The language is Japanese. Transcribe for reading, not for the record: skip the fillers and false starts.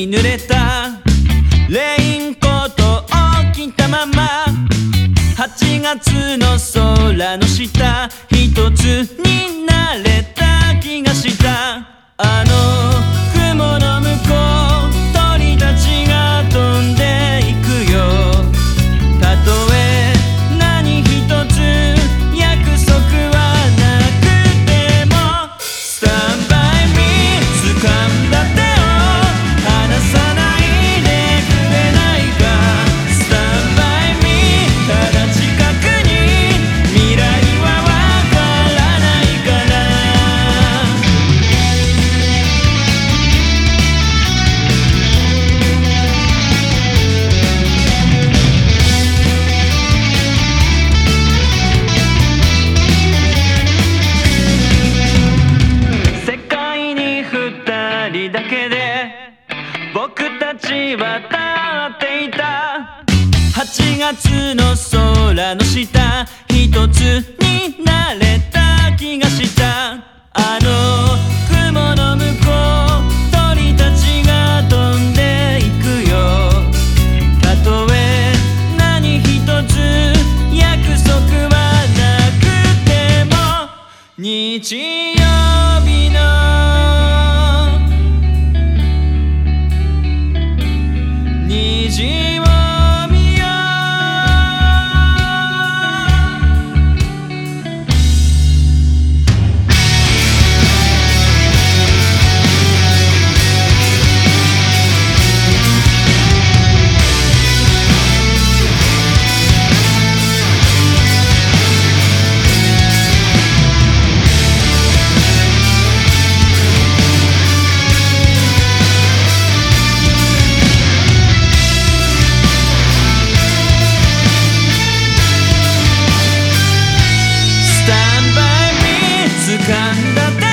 に濡れたレインコートを着たまま8月の空の下一つになれた気がした。あの雲の向こう鳥たちが飛んでいくよ。たとえ何一つ約束はなくても Stand by me 掴んだ手を離さないでくれないか。 Stand by me ただ近くに未来はわからないから。世界に二人だけで僕たちは立っていた。8月の空の下一つになれた気がした。あの雲の向こう鳥たちが飛んでいくよ。たとえ何一つ約束はなくても日曜日の虹を見よう。Stand by me 掴んだ手